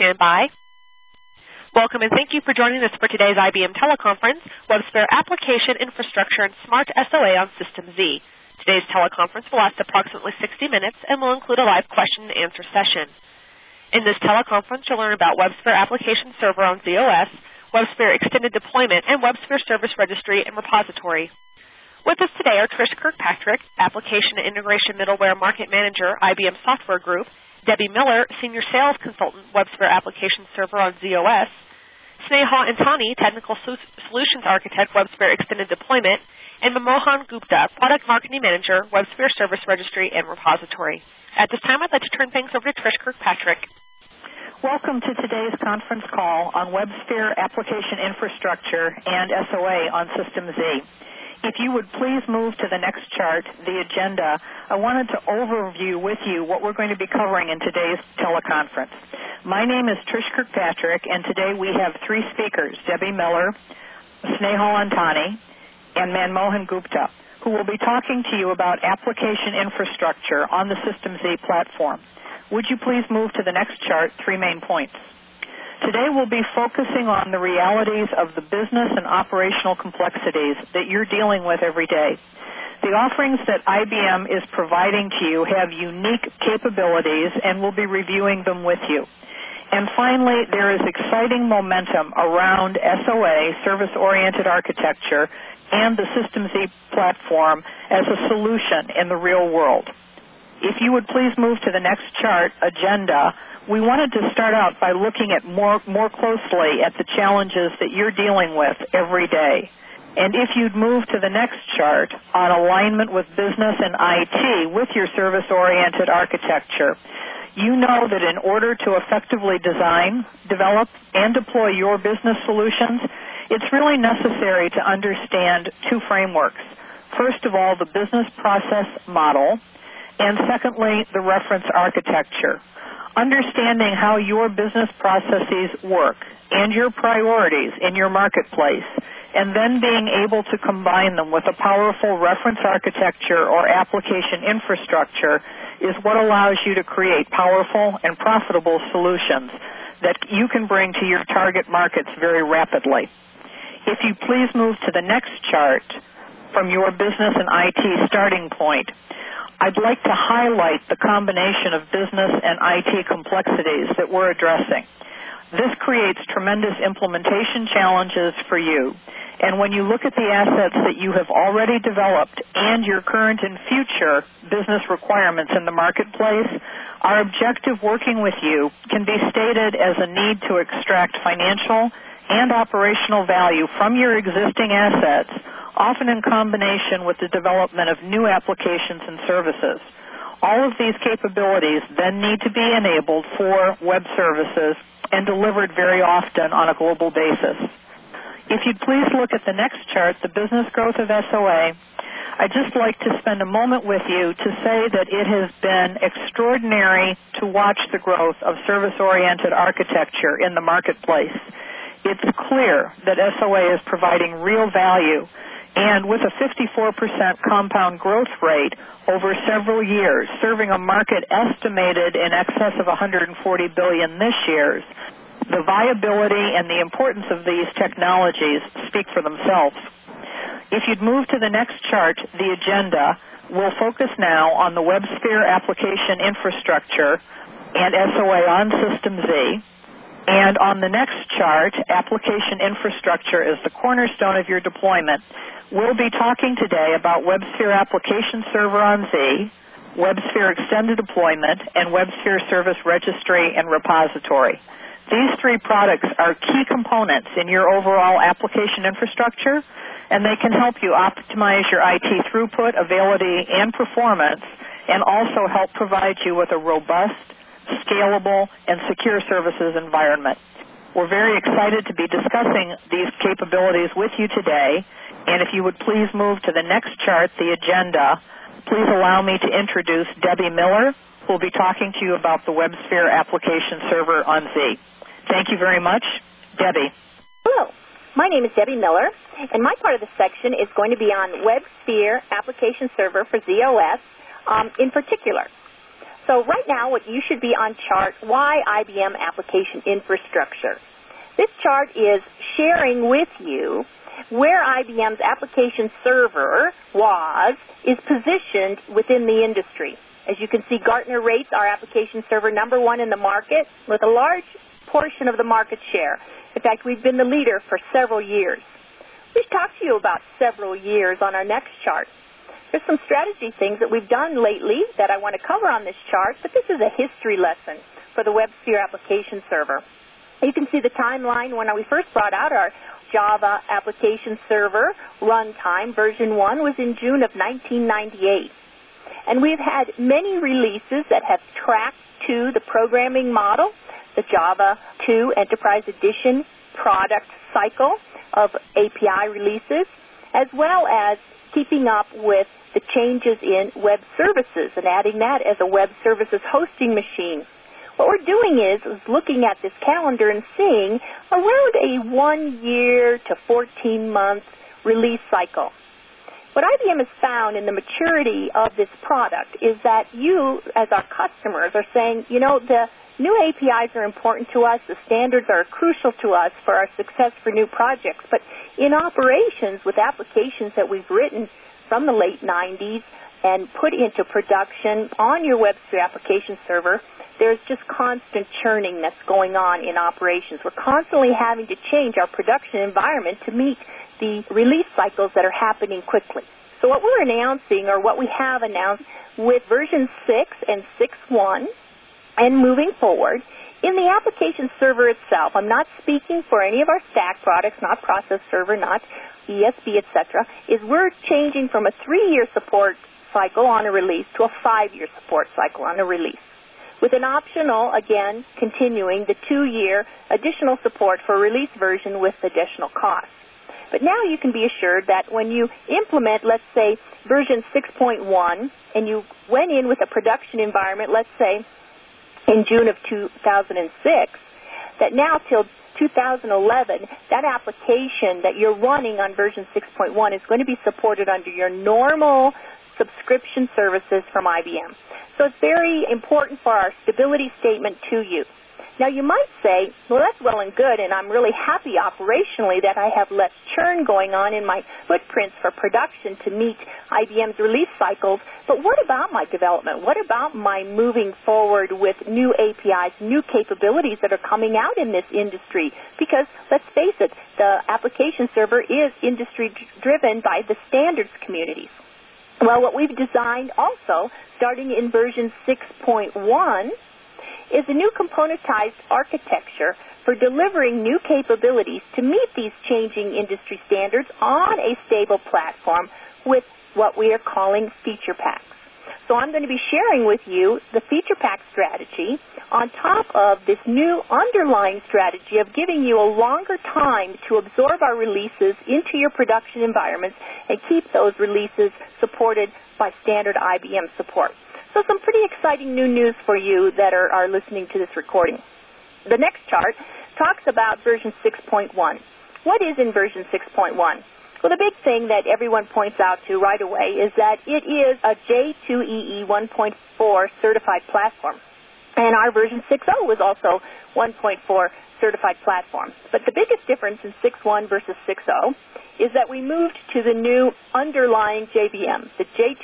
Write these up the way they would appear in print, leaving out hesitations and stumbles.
stand by. Welcome and thank you for joining us for today's IBM teleconference, WebSphere Application Infrastructure and Smart SOA on System Z. Today's teleconference will last approximately 60 minutes and will include a live question and answer session. In this teleconference, you'll learn about WebSphere Application Server on ZOS, WebSphere Extended Deployment, and WebSphere Service Registry and Repository. With us today are Trish Kirkpatrick, Application and Integration Middleware Market Manager, IBM Software Group, Debbie Miller, Senior Sales Consultant, WebSphere Application Server on ZOS, Sneha Antani, Technical Solutions Architect, WebSphere Extended Deployment, and Manmohan Gupta, Product Marketing Manager, WebSphere Service Registry and Repository. At this time, I'd like to turn things over to Trish Kirkpatrick. Welcome to today's conference call on WebSphere Application Infrastructure and SOA on System Z. If you would please move to the next chart, the agenda, I wanted to overview with you what we're going to be covering in today's teleconference. My name is Trish Kirkpatrick, and today we have three speakers, Debbie Miller, Sneha Antani, and Manmohan Gupta, who will be talking to you about application infrastructure on the System Z platform. Would you please move to the next chart, three main points. Today we'll be focusing on the realities of the business and operational complexities that you're dealing with every day. The offerings that IBM is providing to you have unique capabilities, and we'll be reviewing them with you. And finally, there is exciting momentum around SOA, Service-Oriented Architecture, and the System Z platform as a solution in the real world. If you would please move to the next chart, agenda, we wanted to start out by looking at more closely at the challenges that you're dealing with every day. And if you'd move to the next chart on alignment with business and IT with your service-oriented architecture, you know that in order to effectively design, develop, and deploy your business solutions, it's really necessary to understand two frameworks. First of all, the business process model, and secondly, the reference architecture. Understanding how your business processes work and your priorities in your marketplace, and then being able to combine them with a powerful reference architecture or application infrastructure is what allows you to create powerful and profitable solutions that you can bring to your target markets very rapidly. If you please move to the next chart from your business and IT starting point, I'd like to highlight the combination of business and IT complexities that we're addressing. This creates tremendous implementation challenges for you. And when you look at the assets that you have already developed and your current and future business requirements in the marketplace, our objective working with you can be stated as a need to extract financial and operational value from your existing assets, often in combination with the development of new applications and services. All of these capabilities then need to be enabled for web services and delivered very often on a global basis. If you'd please look at the next chart, the business growth of SOA, I'd just like to spend a moment with you to say that it has been extraordinary to watch the growth of service-oriented architecture in the marketplace. It's clear that SOA is providing real value, and with a 54% compound growth rate over several years, serving a market estimated in excess of $140 billion this year, the viability and the importance of these technologies speak for themselves. If you'd move to the next chart, the agenda, we'll focus now on the WebSphere application infrastructure and SOA on System Z. And on the next chart, application infrastructure is the cornerstone of your deployment. We'll be talking today about WebSphere Application Server on Z, WebSphere Extended Deployment, and WebSphere Service Registry and Repository. These three products are key components in your overall application infrastructure, and they can help you optimize your IT throughput, availability, and performance, and also help provide you with a robust, scalable, and secure services environment. We're very excited to be discussing these capabilities with you today, and if you would please move to the next chart, the agenda, please allow me to introduce Debbie Miller, who will be talking to you about the WebSphere Application Server on Z. Thank you very much. Debbie. Hello. My name is Debbie Miller, and my part of the section is going to be on WebSphere Application Server for ZOS in particular. So right now, what you should be on chart, why IBM Application Infrastructure. This chart is sharing with you where IBM's application server is positioned within the industry. As you can see, Gartner rates our application server #1 in the market with a large portion of the market share. In fact, we've been the leader for several years. We've talked to you about several years on our next chart. There's some strategy things that we've done lately that I want to cover on this chart, but this is a history lesson for the WebSphere application server. You can see the timeline when we first brought out our Java application server runtime. Version 1 was in June of 1998. And we've had many releases that have tracked to the programming model, the Java 2 Enterprise Edition product cycle of API releases, as well as keeping up with the changes in web services and adding that as a web services hosting machine. What we're doing is looking at this calendar and seeing around a 1 year to 14-month release cycle. What IBM has found in the maturity of this product is that you, as our customers, are saying, the new APIs are important to us, the standards are crucial to us for our success for new projects, but in operations with applications that we've written from the late 90s and put into production on your WebSphere application server, there's just constant churning that's going on in operations. We're constantly having to change our production environment to meet the release cycles that are happening quickly. So what we're announcing, or what we have announced with version 6 and 6.1 and moving forward, in the application server itself, I'm not speaking for any of our stack products, not process server, not ESB, etc., is we're changing from a 3-year support cycle on a release to a 5-year support cycle on a release, with an optional, again, continuing the 2-year additional support for a release version with additional costs. But now you can be assured that when you implement, let's say, version 6.1, and you went in with a production environment, let's say, in June of 2006, that now till 2011, that application that you're running on version 6.1 is going to be supported under your normal subscription services from IBM. So it's very important for our stability statement to you. Now, you might say, well, that's well and good, and I'm really happy operationally that I have less churn going on in my footprints for production to meet IBM's release cycles, but what about my development? What about my moving forward with new APIs, new capabilities that are coming out in this industry? Because, let's face it, the application server is industry-driven by the standards communities. Well, what we've designed also, starting in version 6.1, is a new componentized architecture for delivering new capabilities to meet these changing industry standards on a stable platform with what we are calling feature packs. So I'm going to be sharing with you the feature pack strategy on top of this new underlying strategy of giving you a longer time to absorb our releases into your production environments and keep those releases supported by standard IBM support. So some pretty exciting new news for you that are listening to this recording. The next chart talks about version 6.1. What is in version 6.1? Well, the big thing that everyone points out to right away is that it is a J2EE 1.4 certified platform. And our version 6.0 was also 1.4 certified platform. But the biggest difference in 6.1 versus 6.0 is that we moved to the new underlying JVM. The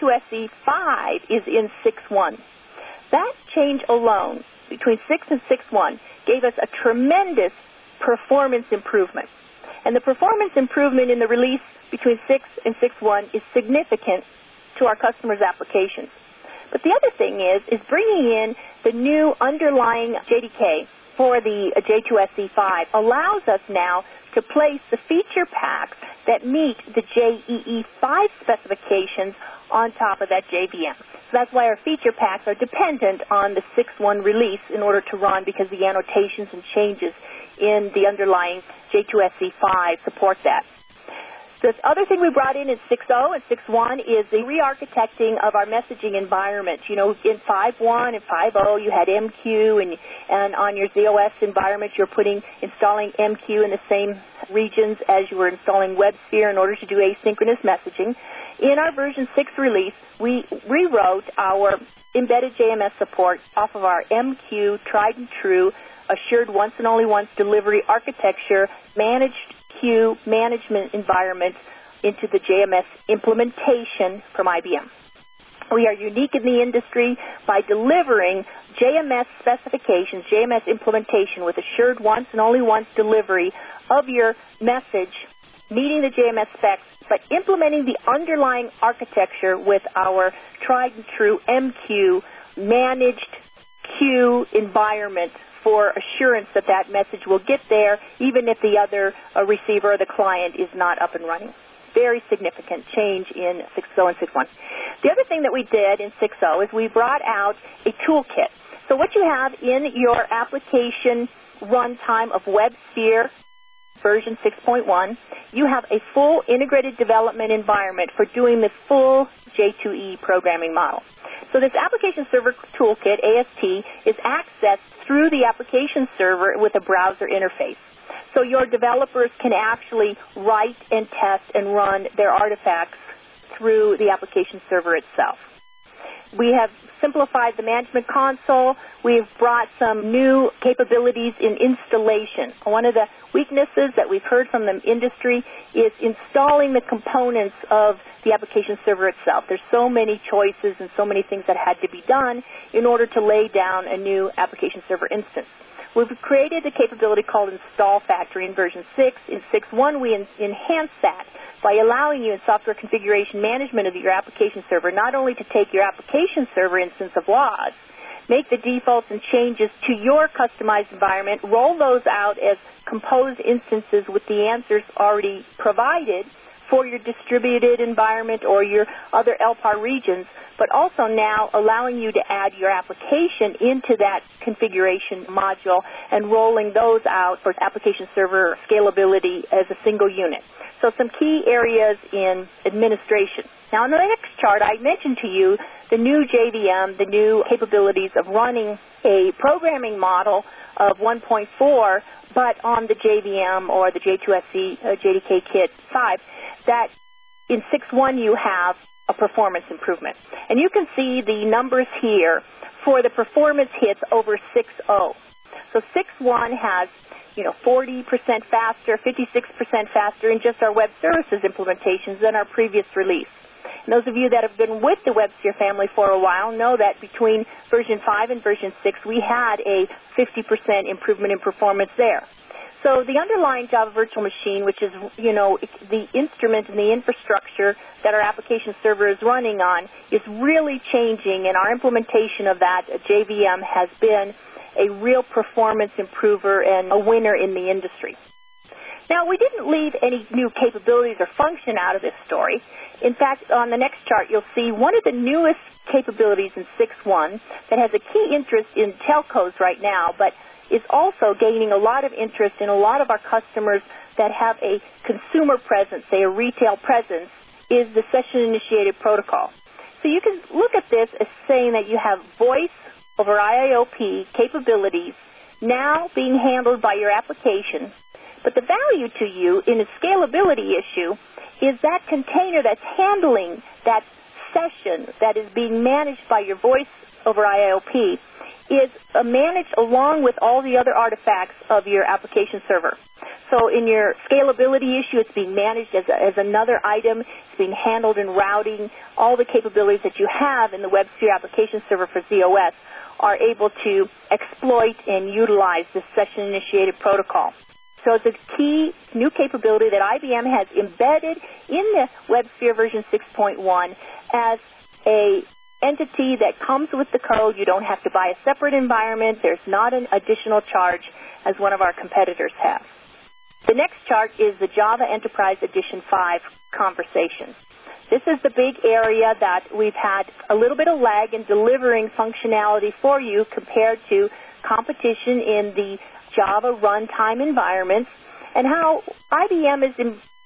J2SE5 is in 6.1. That change alone between 6 and 6.1 gave us a tremendous performance improvement. And the performance improvement in the release between 6 and 6.1 is significant to our customers' applications. But the other thing is bringing in the new underlying JDK for the J2SE5 allows us now to place the feature packs that meet the JEE5 specifications on top of that JVM. So that's why our feature packs are dependent on the 6.1 release in order to run, because the annotations and changes in the underlying J2SE5 support that. The other thing we brought in 6.0 and 6.1 is the re-architecting of our messaging environment. You know, in 5.1 and 5.0, you had MQ, and on your ZOS environment, you're installing MQ in the same regions as you were installing WebSphere in order to do asynchronous messaging. In our version 6 release, we rewrote our embedded JMS support off of our MQ, tried and true, assured once and only once delivery architecture, managed queue management environment into the JMS implementation from IBM. We are unique in the industry by delivering JMS specifications, JMS implementation with assured once and only once delivery of your message, meeting the JMS specs, but implementing the underlying architecture with our tried and true MQ managed queue environment for assurance that that message will get there even if the other receiver or the client is not up and running. Very significant change in 6.0 and 6.1. The other thing that we did in 6.0 is we brought out a toolkit. So what you have in your application runtime of WebSphere version 6.1, you have a full integrated development environment for doing the full J2E programming model. So this application server toolkit, AST, is accessed through the application server with a browser interface. So your developers can actually write and test and run their artifacts through the application server itself. We have simplified the management console. We've brought some new capabilities in installation. One of the weaknesses that we've heard from the industry is installing the components of the application server itself. There's so many choices and so many things that had to be done in order to lay down a new application server instance. We've created a capability called Install Factory in version 6. In 6.1, we enhanced that by allowing you in software configuration management of your application server not only to take your application server instance of logs, make the defaults and changes to your customized environment, roll those out as composed instances with the answers already provided for your distributed environment or your other LPAR regions, but also now allowing you to add your application into that configuration module and rolling those out for application server scalability as a single unit. So some key areas in administration. Now on the next chart, I mentioned to you the new JVM, the new capabilities of running a programming model of 1.4, but on the JVM or the J2SC JDK Kit 5, that in 6.1 you have a performance improvement. And you can see the numbers here for the performance hits over 6.0. So 6.1 has 40% faster, 56% faster in just our web services implementations than our previous release. And those of you that have been with the WebSphere family for a while know that between version 5 and version 6, we had a 50% improvement in performance there. So the underlying Java Virtual Machine, which is, the instrument and the infrastructure that our application server is running on, is really changing, and our implementation of that JVM has been a real performance improver and a winner in the industry. Now, we didn't leave any new capabilities or function out of this story. In fact, on the next chart, you'll see one of the newest capabilities in 6.1 that has a key interest in telcos right now, but is also gaining a lot of interest in a lot of our customers that have a consumer presence, say a retail presence, is the session-initiated protocol. So you can look at this as saying that you have voice over IIOP capabilities now being handled by your application, but the value to you in a scalability issue is that container that's handling that session that is being managed by your voice over IIOP is managed along with all the other artifacts of your application server. So in your scalability issue, it's being managed as another item. It's being handled in routing. All the capabilities that you have in the WebSphere application server for ZOS are able to exploit and utilize this session-initiated protocol. So it's a key new capability that IBM has embedded in the WebSphere version 6.1 as a entity that comes with the code. You don't have to buy a separate environment. There's not an additional charge as one of our competitors have. The next chart is the Java Enterprise Edition 5 conversation. This is the big area that we've had a little bit of lag in delivering functionality for you compared to competition in the Java runtime environments, and how IBM is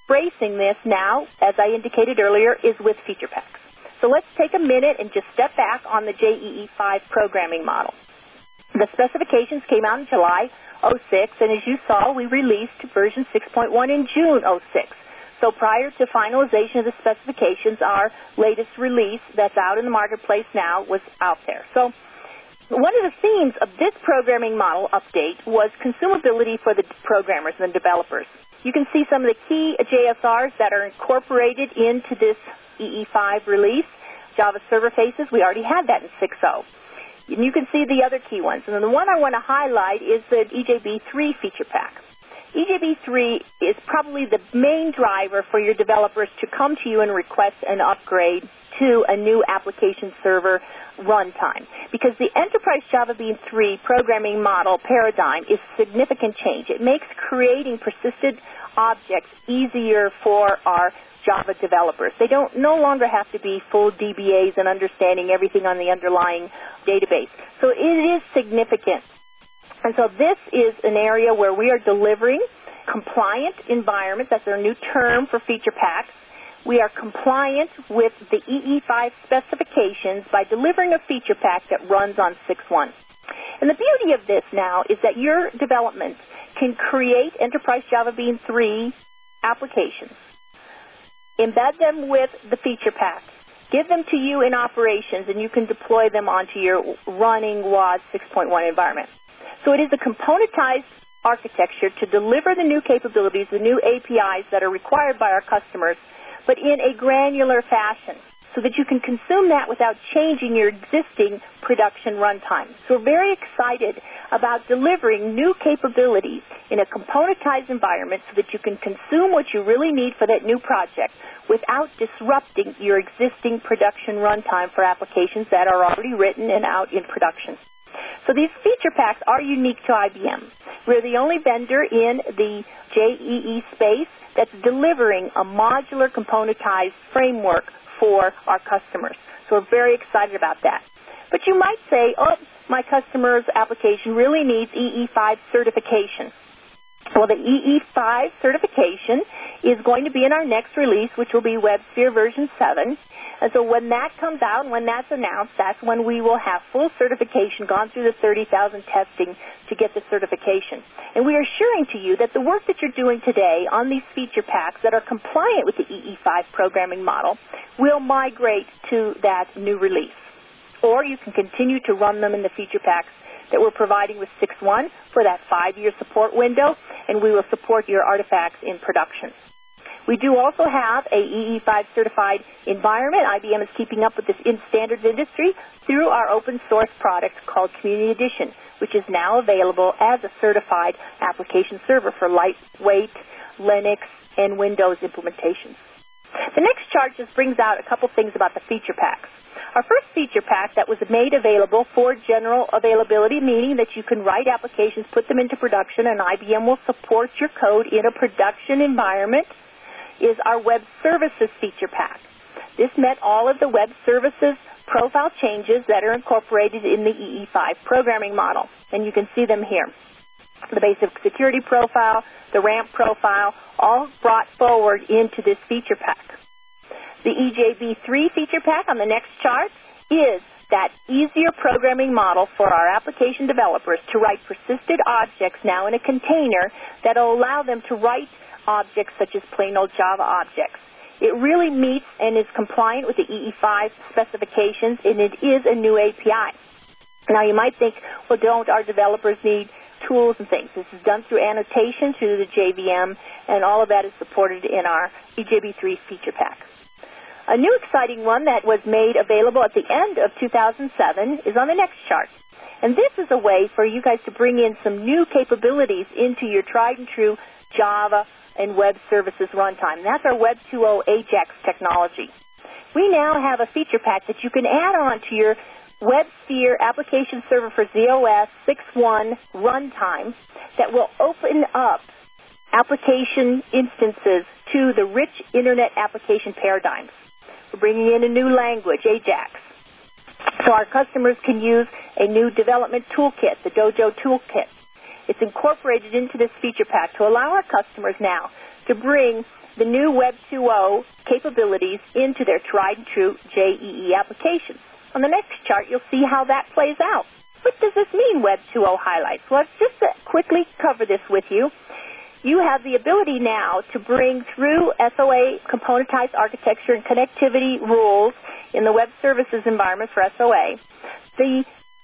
embracing this now, as I indicated earlier, is with feature packs. So let's take a minute and just step back on the JEE5 programming model. The specifications came out in July 06, and as you saw, we released version 6.1 in June 06. So prior to finalization of the specifications, our latest release that's out in the marketplace now was out there. So one of the themes of this programming model update was consumability for the programmers and the developers. You can see some of the key JSRs that are incorporated into this EE5 release. Java server faces, we already had that in 6.0. And you can see the other key ones. And then the one I want to highlight is the EJB3 feature pack. EJB3 is probably the main driver for your developers to come to you and request an upgrade to a new application server runtime. Because the Enterprise Java Bean 3 programming model paradigm is significant change. It makes creating persistent objects easier for our Java developers. They no longer have to be full DBAs and understanding everything on the underlying database. So it is significant. And so this is an area where we are delivering compliant environments. That's our new term for feature packs. We are compliant with the EE5 specifications by delivering a feature pack that runs on 6.1. And the beauty of this now is that your development can create Enterprise Java Bean 3 applications, embed them with the feature pack, give them to you in operations, and you can deploy them onto your running WAS 6.1 environment. So it is a componentized architecture to deliver the new capabilities, the new APIs that are required by our customers, but in a granular fashion so that you can consume that without changing your existing production runtime. So we're very excited about delivering new capabilities in a componentized environment so that you can consume what you really need for that new project without disrupting your existing production runtime for applications that are already written and out in production. So these feature packs are unique to IBM. We're the only vendor in the JEE space that's delivering a modular componentized framework for our customers. So we're very excited about that. But you might say, oh, my customer's application really needs EE5 certification. Well, the EE5 certification is going to be in our next release, which will be WebSphere version 7. And so when that comes out, when that's announced, that's when we will have full certification, gone through the 30,000 testing to get the certification. And we are assuring to you that the work that you're doing today on these feature packs that are compliant with the EE5 programming model will migrate to that new release. Or you can continue to run them in the feature packs that we're providing with 6.1 for that 5-year support window, and we will support your artifacts in production. We do also have a EE5 certified environment. IBM is keeping up with this in standards industry through our open source product called Community Edition, which is now available as a certified application server for lightweight Linux and Windows implementations. The next chart just brings out a couple things about the feature packs. Our first feature pack that was made available for general availability, meaning that you can write applications, put them into production, and IBM will support your code in a production environment, is our Web Services feature pack. This met all of the Web Services profile changes that are incorporated in the EE5 programming model, and you can see them here. The basic security profile, the ramp profile, all brought forward into this feature pack. The EJB3 feature pack on the next chart is that easier programming model for our application developers to write persisted objects now in a container that will allow them to write objects such as plain old Java objects. It really meets and is compliant with the EE5 specifications, and it is a new API. Now you might think, well, don't our developers need tools and things? This is done through annotation through the JVM, and all of that is supported in our EJB3 feature pack. A new exciting one that was made available at the end of 2007 is on the next chart. And this is a way for you guys to bring in some new capabilities into your tried and true Java and Web Services runtime. That's our Web 2.0 AJAX technology. We now have a feature pack that you can add on to your WebSphere application server for ZOS 6.1 runtime that will open up application instances to the rich Internet application paradigms. We're bringing in a new language, AJAX. So our customers can use a new development toolkit, the Dojo toolkit. It's incorporated into this feature pack to allow our customers now to bring the new Web 2.0 capabilities into their tried and true JEE applications. On the next chart, you'll see how that plays out. What does this mean, Web 2.0 highlights? Well, let's just quickly cover this with you. You have the ability now to bring through SOA componentized architecture and connectivity rules in the web services environment for SOA, the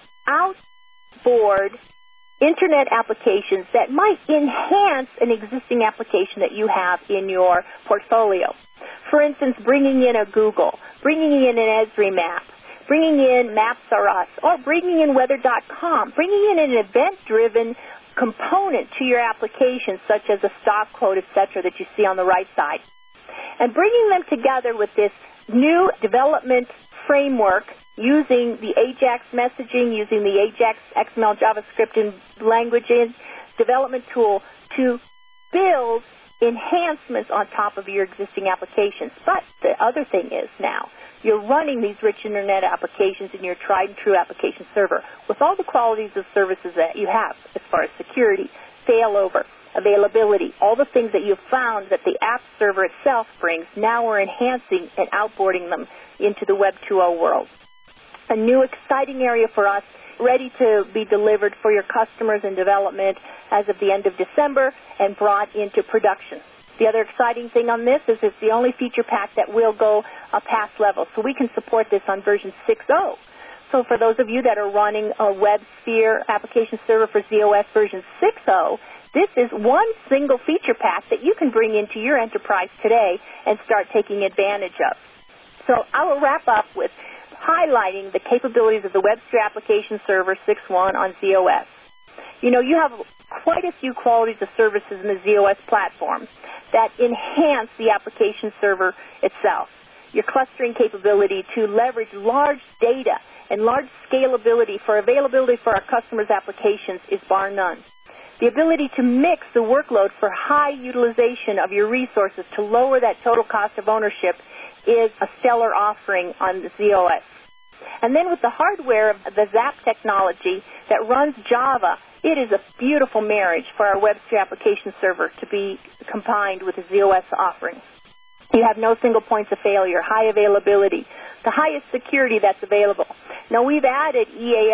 outboard Internet applications that might enhance an existing application that you have in your portfolio. For instance, bringing in a Google, bringing in an Esri map, bringing in Maps R Us, or bringing in Weather.com, bringing in an event-driven component to your application, such as a stock quote, etc., that you see on the right side. And bringing them together with this new development framework using the AJAX messaging, using the AJAX XML, JavaScript, and languages development tool to build enhancements on top of your existing applications. But the other thing is now, you're running these rich Internet applications in your tried and true application server with all the qualities of services that you have as far as security, failover, availability, all the things that you've found that the app server itself brings. Now we're enhancing and outboarding them into the Web 2.0 world. A new exciting area for us, ready to be delivered for your customers in development as of the end of December and brought into production. The other exciting thing on this is it's the only feature pack that will go past level, so we can support this on version 6.0. So for those of you that are running a WebSphere application server for ZOS version 6.0, this is one single feature pack that you can bring into your enterprise today and start taking advantage of. So I will wrap up with highlighting the capabilities of the WebSphere application server 6.1 on ZOS. You know, you have quite a few qualities of services in the ZOS platform that enhance the application server itself. Your clustering capability to leverage large data and large scalability for availability for our customers' applications is bar none. The ability to mix the workload for high utilization of your resources to lower that total cost of ownership is a stellar offering on the ZOS. And then with the hardware of the ZAP technology that runs Java, it is a beautiful marriage for our WebSphere application server to be combined with the ZOS offering. You have no single points of failure, high availability, the highest security that's available. Now, we've added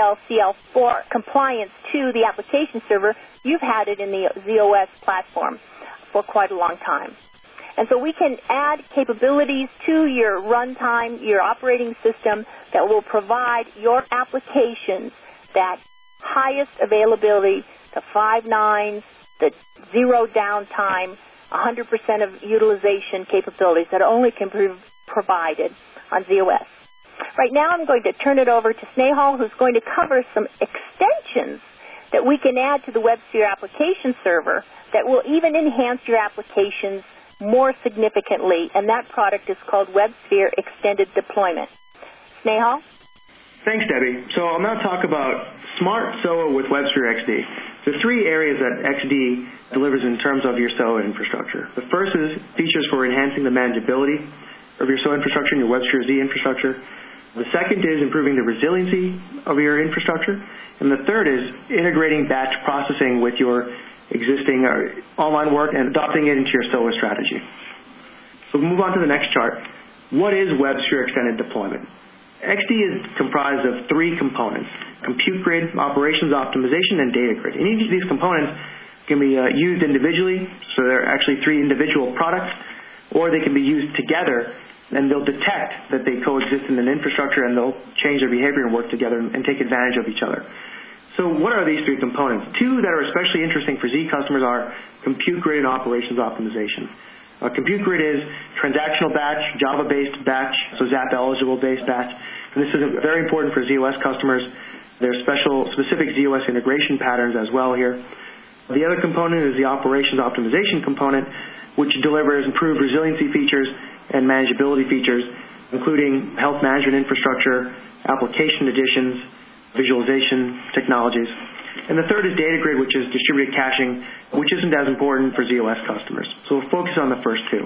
EAL-CL4 compliance to the application server. You've had it in the ZOS platform for quite a long time. And so we can add capabilities to your runtime, your operating system, that will provide your applications that highest availability, the 5 nines, the zero downtime, 100% of utilization capabilities that only can be provided on ZOS. Right now I'm going to turn it over to Snehal, who's going to cover some extensions that we can add to the WebSphere application server that will even enhance your applications more significantly, and that product is called WebSphere Extended Deployment. Snehal? Thanks, Debbie. So I'll now talk about Smart SOA with WebSphere XD. There are three areas that XD delivers in terms of your SOA infrastructure. The first is features for enhancing the manageability of your SOA infrastructure and your WebSphere Z infrastructure. The second is improving the resiliency of your infrastructure. And the third is integrating batch processing with your existing online work and adopting it into your SOA strategy. So we'll move on to the next chart. What is WebSphere Extended Deployment? XD is comprised of three components: compute grid, operations optimization, and data grid. And each of these components can be used individually, so they're actually three individual products, or they can be used together, and they'll detect that they coexist in an infrastructure, and they'll change their behavior and work together and take advantage of each other. So what are these three components? Two that are especially interesting for Z customers are compute grid and operations optimization. Compute grid is transactional batch, Java-based batch, so ZAP-eligible based batch. And this is very important for ZOS customers. There are specific ZOS integration patterns as well here. The other component is the operations optimization component, which delivers improved resiliency features and manageability features, including health management infrastructure, application additions, visualization technologies. And the third is data grid, which is distributed caching, which isn't as important for ZOS customers. So we'll focus on the first two.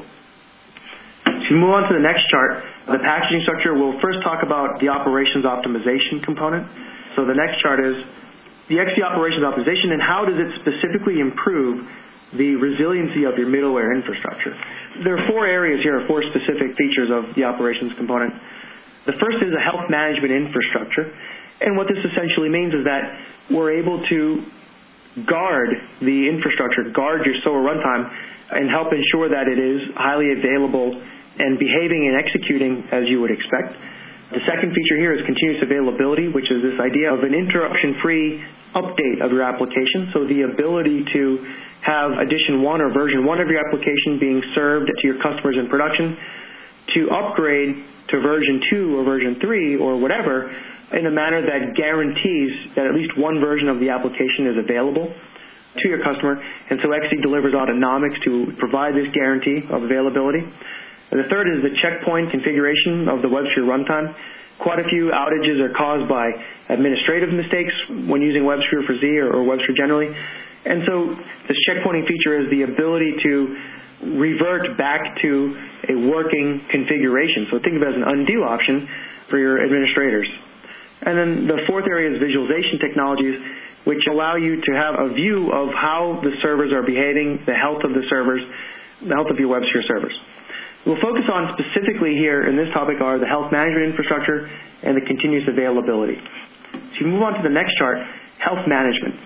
If you move on to the next chart, the packaging structure, we'll first talk about the operations optimization component. So the next chart is the XD operations optimization, and how does it specifically improve the resiliency of your middleware infrastructure. There are 4 areas here, 4 specific features of the operations component. The first is a health management infrastructure. And what this essentially means is that we're able to guard the infrastructure, guard your SOA runtime, and help ensure that it is highly available and behaving and executing as you would expect. The second feature here is continuous availability, which is this idea of an interruption-free update of your application. So the ability to have edition 1 or version 1 of your application being served to your customers in production, to upgrade to version 2 or version 3 or whatever in a manner that guarantees that at least one version of the application is available to your customer. And so XD delivers Autonomics to provide this guarantee of availability. And the third is the checkpoint configuration of the WebSphere runtime. Quite a few outages are caused by administrative mistakes when using WebSphere for Z or WebSphere generally. And so this checkpointing feature is the ability to revert back to a working configuration. So think of it as an undo option for your administrators. And then the fourth area is visualization technologies, which allow you to have a view of how the servers are behaving, the health of the servers, the health of your WebSphere servers. We'll focus on specifically here in this topic are the health management infrastructure and the continuous availability. So you move on to the next chart, health management.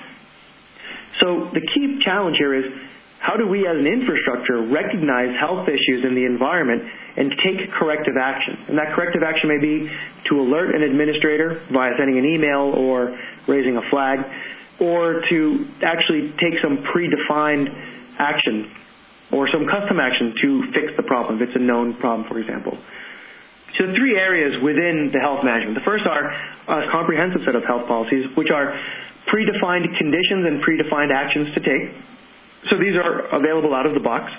So the key challenge here is how do we as an infrastructure recognize health issues in the environment and take corrective action? And that corrective action may be to alert an administrator via sending an email or raising a flag, or to actually take some predefined action or some custom action to fix the problem if it's a known problem, for example. So 3 areas within the health management. The first are a comprehensive set of health policies, which are predefined conditions and predefined actions to take. So these are available out of the box.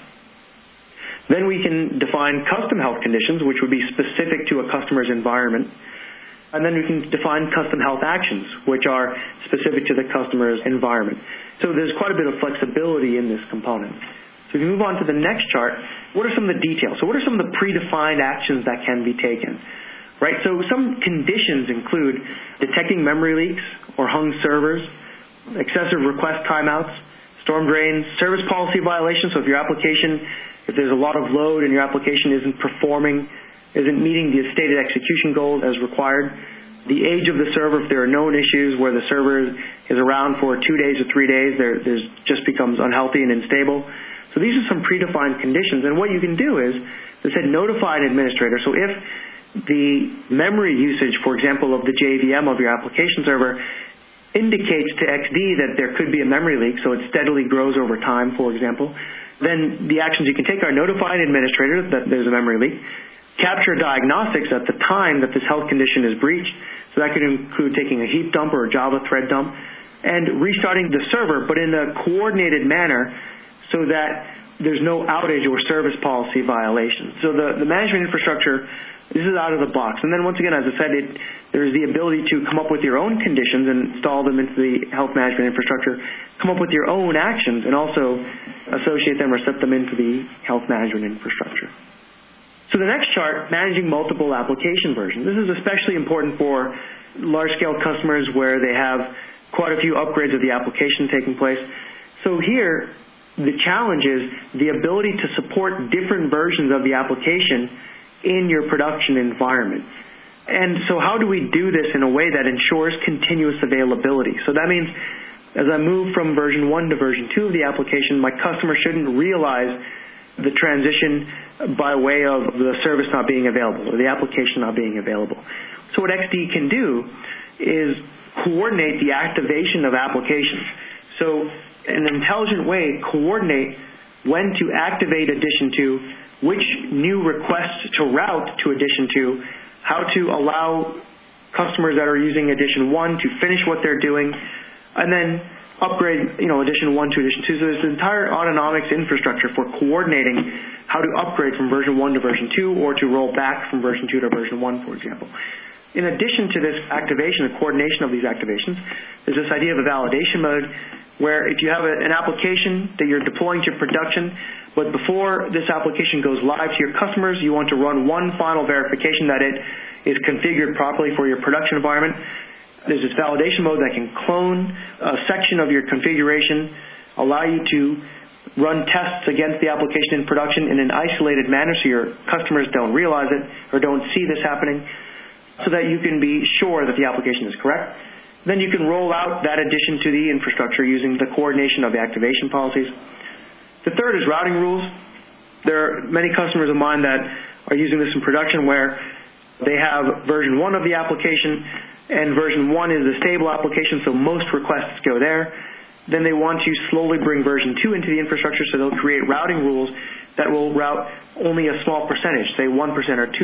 Then we can define custom health conditions, which would be specific to a customer's environment. And then we can define custom health actions, which are specific to the customer's environment. So there's quite a bit of flexibility in this component. So if you move on to the next chart, what are some of the details? So what are some of the predefined actions that can be taken? Right? So some conditions include detecting memory leaks or hung servers, excessive request timeouts, storm drains, service policy violations. So if your application, if there's a lot of load and your application isn't performing, isn't meeting the stated execution goals as required, the age of the server, if there are known issues where the server is around for 2 days or 3 days, there's just becomes unhealthy and unstable. So these are some predefined conditions. And what you can do is, they said notify an administrator. So if the memory usage, for example, of the JVM of your application server indicates to XD that there could be a memory leak, so it steadily grows over time, for example, then the actions you can take are notify an administrator that there's a memory leak, capture diagnostics at the time that this health condition is breached. So that could include taking a heap dump or a Java thread dump and restarting the server, but in a coordinated manner so that there's no outage or service policy violation. So the management infrastructure, this is out of the box. And then once again, as I said, there's the ability to come up with your own conditions and install them into the health management infrastructure, come up with your own actions, and also associate them or set them into the health management infrastructure. So the next chart, managing multiple application versions. This is especially important for large-scale customers where they have quite a few upgrades of the application taking place. So here, the challenge is the ability to support different versions of the application in your production environment. And so how do we do this in a way that ensures continuous availability? So that means as I move from version 1 to version 2 of the application, my customer shouldn't realize the transition by way of the service not being available or the application not being available. So what XD can do is coordinate the activation of applications. So in an intelligent way, coordinate when to activate Edition 2, which new requests to route to Edition 2, how to allow customers that are using Edition 1 to finish what they're doing, and then upgrade, Edition 1 to Edition 2. So there's an entire Autonomics infrastructure for coordinating how to upgrade from version 1 to version 2 or to roll back from version 2 to version 1, for example. In addition to this activation, the coordination of these activations, there's this idea of a validation mode where if you have an application that you're deploying to production, but before this application goes live to your customers, you want to run one final verification that it is configured properly for your production environment. There's this validation mode that can clone a section of your configuration, allow you to run tests against the application in production in an isolated manner so your customers don't realize it or don't see this happening, so that you can be sure that the application is correct. Then you can roll out that addition to the infrastructure using the coordination of the activation policies. The third is routing rules. There are many customers of mine that are using this in production where they have version 1 of the application, and version 1 is the stable application, so most requests go there. Then they want to slowly bring version 2 into the infrastructure, so they'll create routing rules that will route only a small percentage, say 1% or 2%,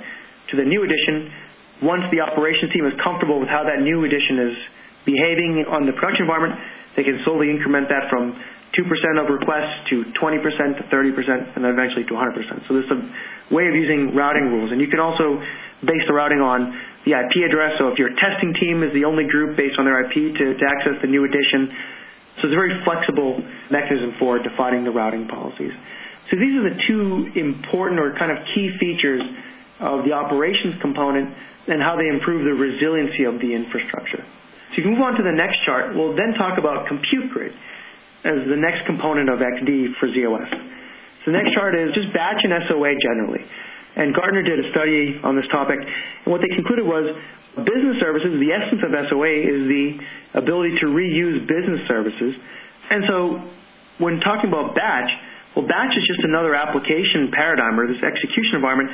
to the new edition. Once the operations team is comfortable with how that new edition is behaving on the production environment, they can slowly increment that from 2% of requests to 20% to 30% and then eventually to 100%. So there's a way of using routing rules. And you can also base the routing on the IP address. So if your testing team is the only group based on their IP to access the new edition. So it's a very flexible mechanism for defining the routing policies. So these are the two important or kind of key features of the operations component and how they improve the resiliency of the infrastructure. So you can move on to the next chart. We'll then talk about Compute Grid as the next component of XD for z/OS. So the next chart is just batch and SOA generally. And Gartner did a study on this topic, and what they concluded was business services, the essence of SOA is the ability to reuse business services. And so when talking about batch, well, batch is just another application paradigm or this execution environment.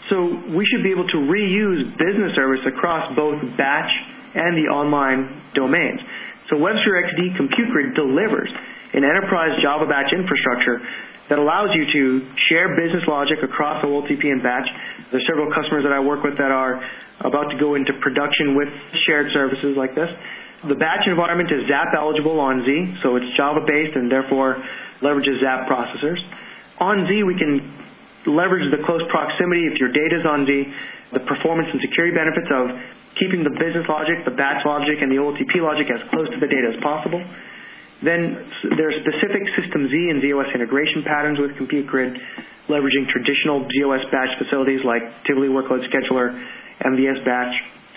So we should be able to reuse business service across both batch and the online domains. So WebSphere XD Compute Grid delivers an enterprise Java batch infrastructure that allows you to share business logic across OLTP and batch. There's several customers that I work with that are about to go into production with shared services like this. The batch environment is ZAP eligible on Z, so it's Java-based and therefore leverages ZAP processors. On Z, we can leverage the close proximity if your data is on Z, the performance and security benefits of keeping the business logic, the batch logic, and the OLTP logic as close to the data as possible. Then there are specific System Z and z/OS integration patterns with Compute Grid, leveraging traditional z/OS batch facilities like Tivoli Workload Scheduler, MVS Batch,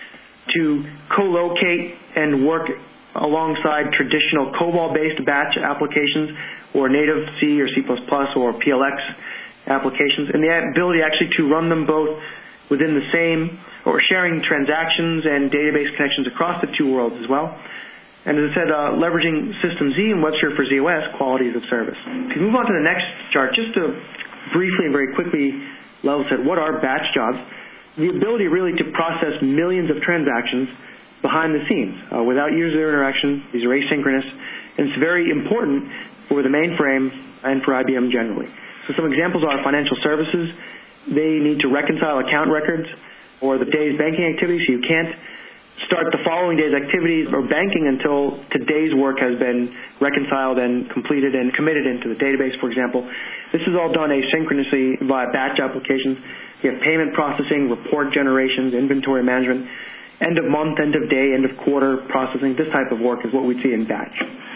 to co-locate and work alongside traditional COBOL-based batch applications or native C or C++ or PLX applications, and the ability actually to run them both within the same or sharing transactions and database connections across the two worlds as well. And as I said, leveraging System Z and WebSphere for z/OS qualities of service. If you move on to the next chart, just to briefly and very quickly level set what are batch jobs, the ability really to process millions of transactions behind the scenes without user interaction. These are asynchronous, and it's very important for the mainframe and for IBM generally. So some examples are financial services. They need to reconcile account records or the day's banking activities, so you can't start the following day's activities or banking until today's work has been reconciled and completed and committed into the database, for example. This is all done asynchronously via batch applications. You have payment processing, report generations, inventory management, end of month, end of day, end of quarter processing. This type of work is what we see in batch.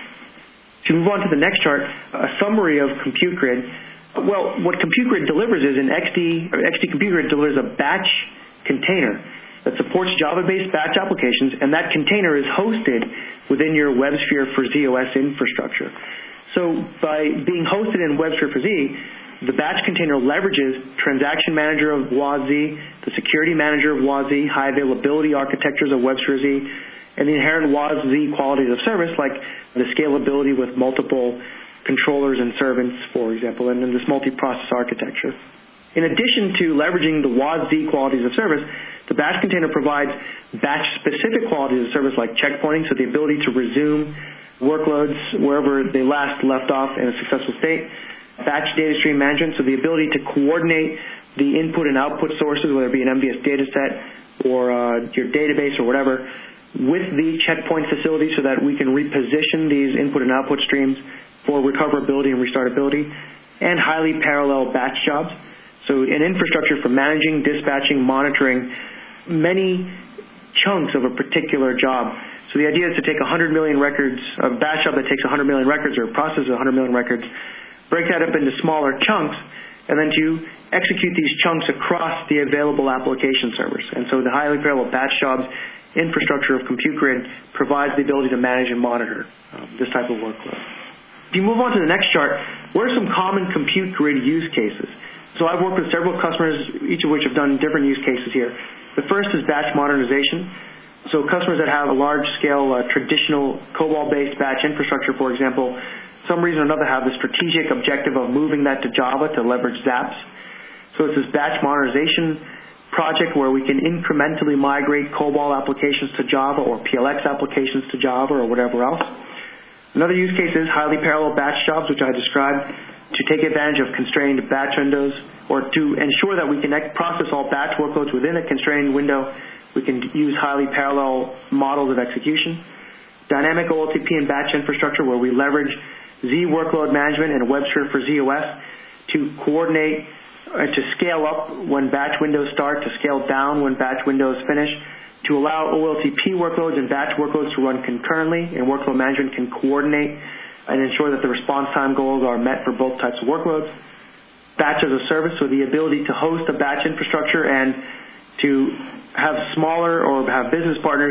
To move on to the next chart, a summary of Compute Grid. Well, what Compute Grid delivers is XD Compute Grid delivers a batch container that supports Java-based batch applications, and that container is hosted within your WebSphere for z/OS infrastructure. So by being hosted in WebSphere for Z, the batch container leverages Transaction Manager of WAS-Z, the Security Manager of WAS-Z, high availability architectures of WebSphere Z, and the inherent WAS-Z qualities of service like the scalability with multiple controllers and servants, for example, and then this multi-process architecture. In addition to leveraging the WAS-Z qualities of service, the batch container provides batch-specific qualities of service like checkpointing, so the ability to resume workloads wherever they last left off in a successful state, batch data stream management, so the ability to coordinate the input and output sources, whether it be an MVS data set or your database or whatever, with the checkpoint facility so that we can reposition these input and output streams for recoverability and restartability, and highly parallel batch jobs. So an infrastructure for managing, dispatching, monitoring many chunks of a particular job. So the idea is to take 100 million records, a batch job that takes 100 million records or processes 100 million records, break that up into smaller chunks, and then to execute these chunks across the available application servers. And so the highly parallel batch jobs infrastructure of Compute Grid provides the ability to manage and monitor this type of workload. If you move on to the next chart, what are some common compute grid use cases? So I've worked with several customers, each of which have done different use cases here. The first is batch modernization. So customers that have a large-scale traditional COBOL-based batch infrastructure, for example, some reason or another have the strategic objective of moving that to Java to leverage ZAPs. So it's this batch modernization project where we can incrementally migrate COBOL applications to Java or PLX applications to Java or whatever else. Another use case is highly parallel batch jobs, which I described, to take advantage of constrained batch windows or to ensure that we can process all batch workloads within a constrained window. We can use highly parallel models of execution. Dynamic OLTP and batch infrastructure where we leverage Z workload management and WebSphere for ZOS to coordinate to scale up when batch windows start, to scale down when batch windows finish, to allow OLTP workloads and batch workloads to run concurrently, and workload management can coordinate and ensure that the response time goals are met for both types of workloads. Batch as a service, so the ability to host a batch infrastructure and to have smaller or have business partners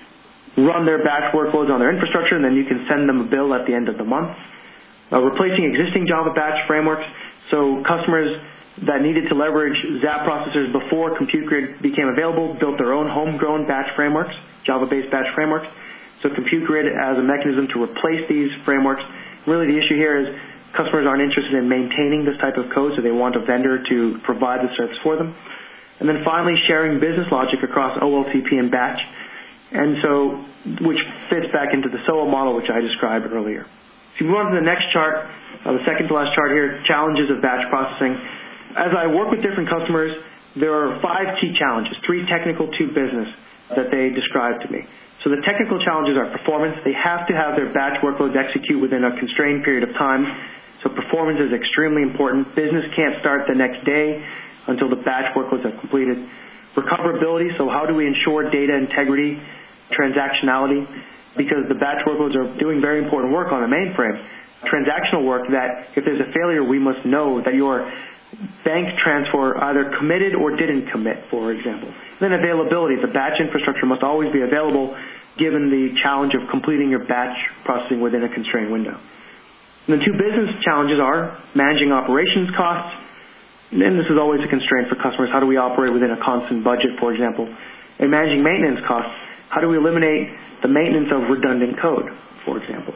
run their batch workloads on their infrastructure, and then you can send them a bill at the end of the month. Replacing existing Java batch frameworks, so customers that needed to leverage ZAP processors before Compute Grid became available built their own homegrown batch frameworks, Java-based batch frameworks. So Compute Grid as a mechanism to replace these frameworks. Really the issue here is customers aren't interested in maintaining this type of code, so they want a vendor to provide the service for them. And then finally, sharing business logic across OLTP and batch, and so which fits back into the SOA model, which I described earlier. If you move on to the next chart, the second to last chart here, challenges of batch processing. As I work with different customers, there are 5 key challenges, 3 technical, 2 business, that they describe to me. So the technical challenges are performance. They have to have their batch workloads execute within a constrained period of time. So performance is extremely important. Business can't start the next day until the batch workloads are completed. Recoverability, so how do we ensure data integrity, transactionality, because the batch workloads are doing very important work on the mainframe. Transactional work that if there's a failure, we must know that your bank transfer either committed or didn't commit, for example. Then availability. The batch infrastructure must always be available given the challenge of completing your batch processing within a constrained window. And the 2 business challenges are managing operations costs, and this is always a constraint for customers. How do we operate within a constant budget, for example? And managing maintenance costs. How do we eliminate the maintenance of redundant code, for example?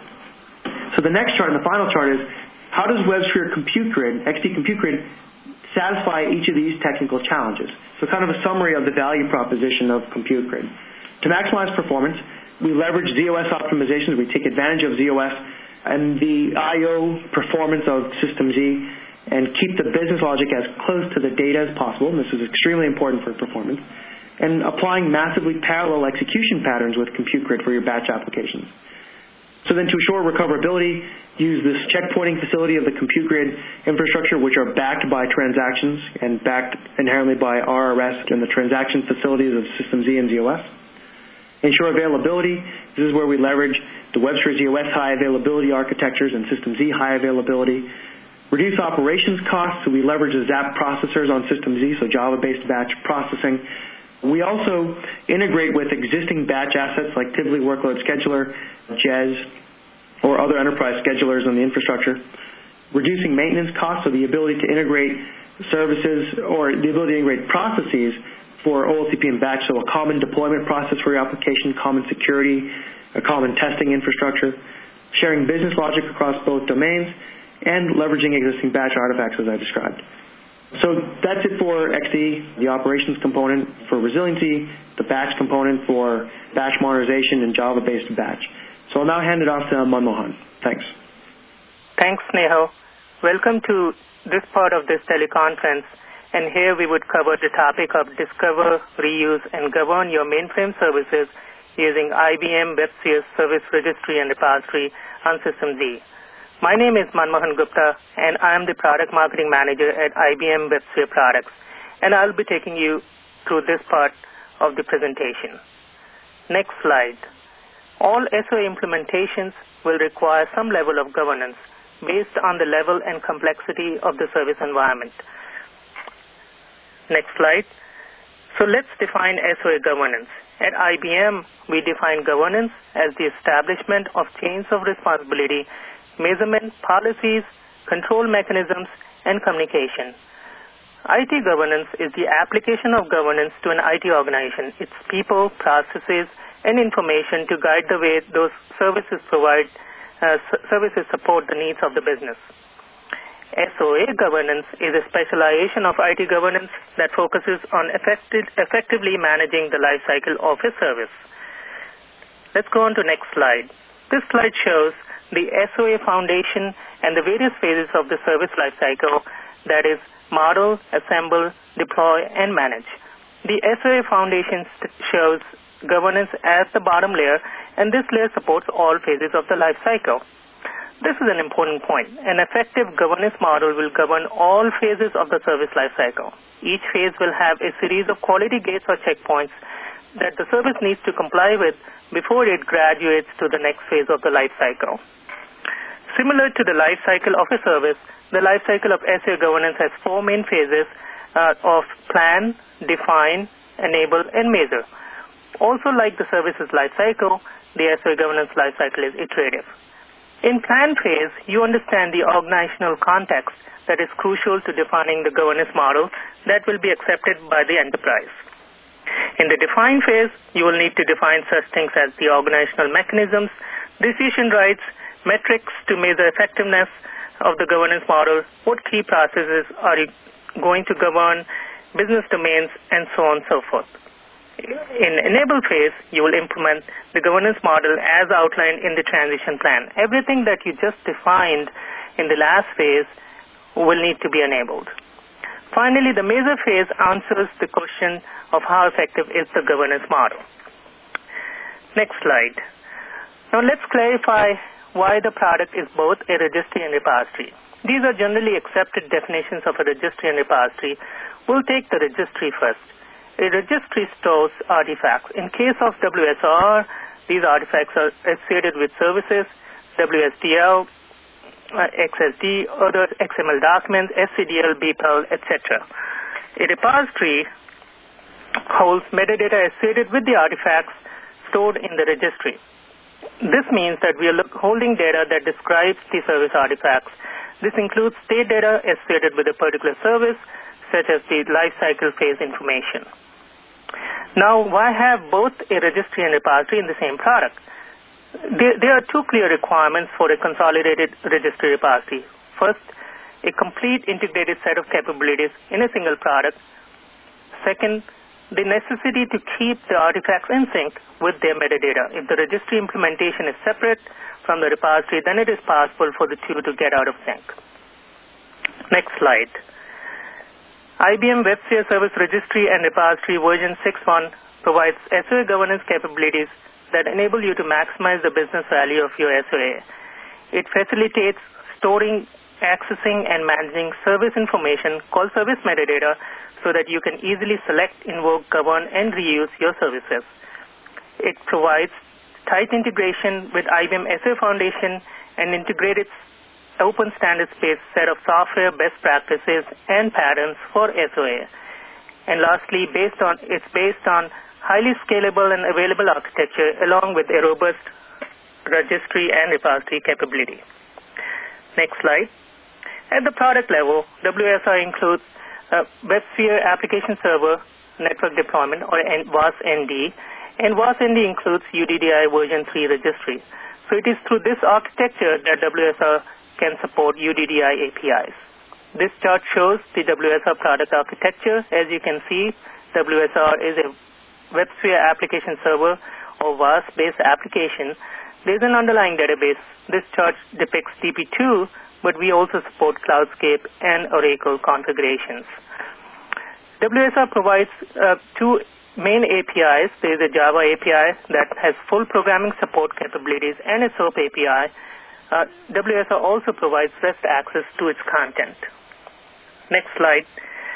So the next chart and the final chart is how does WebSphere Compute Grid, XD Compute Grid, satisfy each of these technical challenges? So kind of a summary of the value proposition of Compute Grid. To maximize performance, we leverage ZOS optimizations. We take advantage of ZOS and the I/O performance of System Z and keep the business logic as close to the data as possible, and this is extremely important for performance, and applying massively parallel execution patterns with Compute Grid for your batch applications. So then to assure recoverability, use this checkpointing facility of the Compute Grid infrastructure, which are backed by transactions and backed inherently by RRS and the transaction facilities of System Z and ZOS. Ensure availability. This is where we leverage the WebSphere ZOS high availability architectures and System Z high availability. Reduce operations costs, so we leverage the ZAP processors on System Z, so Java-based batch processing. We also integrate with existing batch assets like Tivoli Workload Scheduler, Jez, or other enterprise schedulers on the infrastructure. Reducing maintenance costs, so the ability to integrate services or the ability to integrate processes for OLTP and batch, so a common deployment process for your application, common security, a common testing infrastructure. Sharing business logic across both domains, and leveraging existing batch artifacts as I described. So that's it for XD, the operations component for resiliency, the batch component for batch modernization and Java-based batch. So I'll now hand it off to Manmohan. Thanks. Thanks, Nehal. Welcome to this part of this teleconference, and here we would cover the topic of discover, reuse, and govern your mainframe services using IBM WebSphere Service Registry and Repository on System Z. My name is Manmohan Gupta, and I am the Product Marketing Manager at IBM WebSphere Products, and I'll be taking you through this part of the presentation. Next slide. All SOA implementations will require some level of governance based on the level and complexity of the service environment. Next slide. So let's define SOA governance. At IBM, we define governance as the establishment of chains of responsibility measurement, policies, control mechanisms, and communication. IT governance is the application of governance to an IT organization. It's people, processes, and information to guide the way those services support the needs of the business. SOA governance is a specialization of IT governance that focuses on effectively managing the life cycle of a service. Let's go on to the next slide. This slide shows the SOA foundation and the various phases of the service life cycle, that is, model, assemble, deploy, and manage. The SOA foundation shows governance as the bottom layer, and this layer supports all phases of the life cycle. This is an important point. An effective governance model will govern all phases of the service life cycle. Each phase will have a series of quality gates or checkpoints that the service needs to comply with before it graduates to the next phase of the life cycle. Similar to the life cycle of a service, the life cycle of SOA governance has four main phases of plan, define, enable, and measure. Also, like the service's life cycle, the SOA governance life cycle is iterative. In plan phase, you understand the organizational context that is crucial to defining the governance model that will be accepted by the enterprise. In the define phase, you will need to define such things as the organizational mechanisms, decision rights, metrics to measure effectiveness of the governance model, what key processes are you going to govern, business domains, and so on and so forth. In enable phase, you will implement the governance model as outlined in the transition plan. Everything that you just defined in the last phase will need to be enabled. Finally, the measure phase answers the question of how effective is the governance model. Next slide. Now let's clarify why the product is both a registry and repository. These are generally accepted definitions of a registry and repository. We'll take the registry first. A registry stores artifacts. In case of WSR, these artifacts are associated with services, WSDL, XSD, other XML documents, SCDL, BPEL, etc. A repository holds metadata associated with the artifacts stored in the registry. This means that we are holding data that describes the service artifacts. This includes state data associated with a particular service, such as the lifecycle phase information. Now, why have both a registry and repository in the same product? There are two clear requirements for a consolidated registry repository. First, a complete integrated set of capabilities in a single product. Second, the necessity to keep the artifacts in sync with their metadata. If the registry implementation is separate from the repository, then it is possible for the two to get out of sync. Next slide. IBM WebSphere Service Registry and Repository version 6.1 provides SOA governance capabilities that enable you to maximize the business value of your SOA. It facilitates storing, accessing, and managing service information called service metadata so that you can easily select, invoke, govern, and reuse your services. It provides tight integration with IBM SOA Foundation and integrated open standards-based set of software best practices and patterns for SOA. And lastly, it's based on highly scalable and available architecture along with a robust registry and repository capability. Next slide. At the product level, WSR includes WebSphere Application Server Network Deployment, or WAS-ND, and WAS-ND includes UDDI version 3 registry. So it is through this architecture that WSR can support UDDI APIs. This chart shows the WSR product architecture. As you can see, WSR is a WebSphere Application Server or WAS-based application. There's an underlying database. This chart depicts DB2, but we also support Cloudscape and Oracle configurations. WSR provides two main APIs. There is a Java API that has full programming support capabilities and a SOAP API. WSR also provides REST access to its content. Next slide.